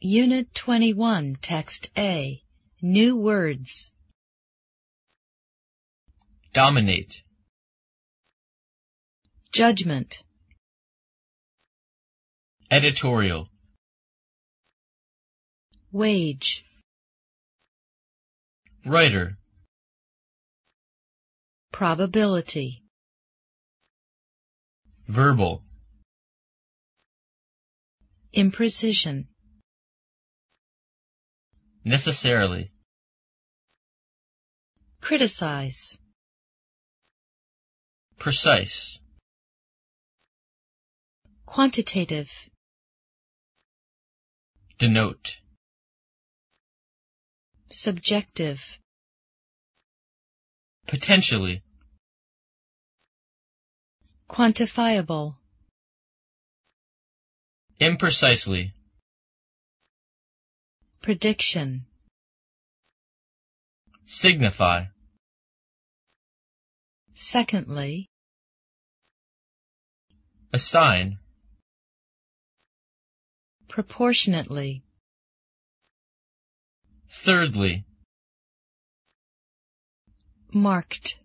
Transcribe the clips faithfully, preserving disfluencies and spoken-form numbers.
Unit twenty-one, Text A. New words. Dominate. Judgment. Editorial. Wage. Writer. Probability. Verbal. Imprecision. Necessarily. Criticize. Precise. Quantitative. Denote. Subjective. Potentially. Quantifiable. Imprecisely. Prediction. Signify. Secondly. Assign. Proportionately. Thirdly. Marked.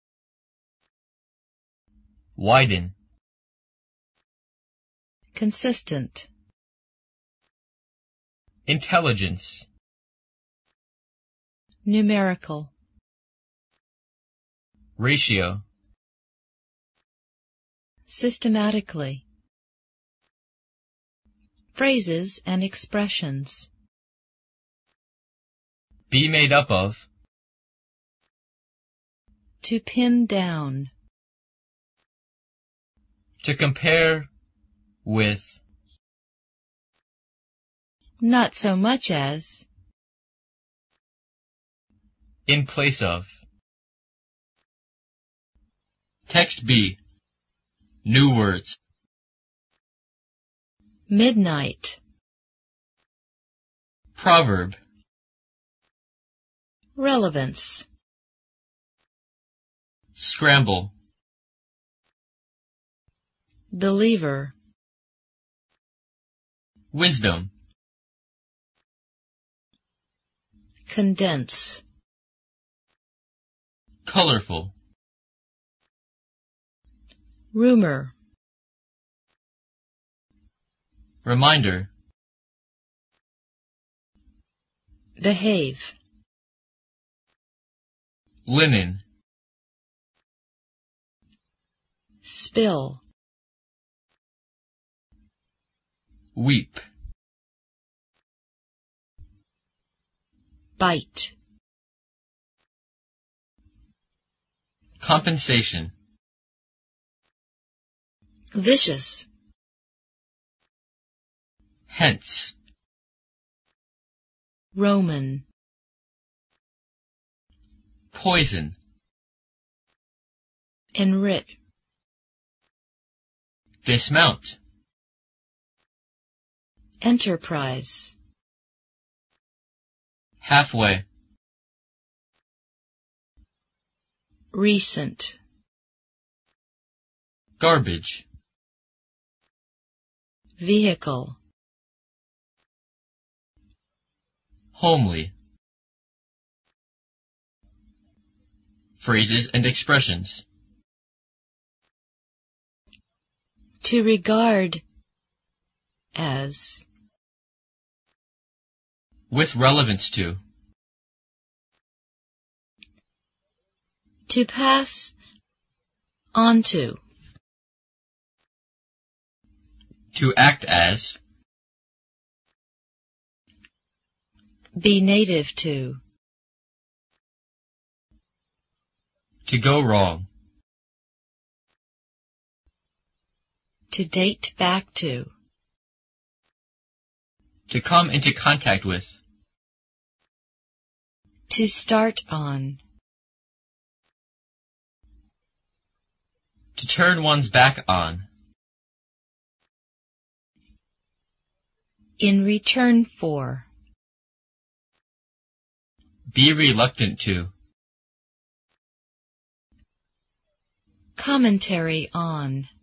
Widen. Consistent. Intelligence. Numerical. Ratio. Systematically. Phrases and expressions. Be made up of. To pin down. To compare with. Not so much as. In place of. Text B. New words. Midnight. Proverb. Relevance. Scramble. Believer. Wisdom. Condense. Colorful. Rumor. Reminder. Behave. Linen. Spill. Weep. Bite. Compensation. Vicious. Hence. Roman. Poison. Enrich. Dismount. Enterprise. Halfway. Recent. Garbage. Vehicle. Homely. Phrases and expressions. To regard as. With relevance to. To pass on to. To act as. Be native to. To go wrong. To date back to. To come into contact with. To start on. To turn one's back on. In return for. Be reluctant to. Commentary on.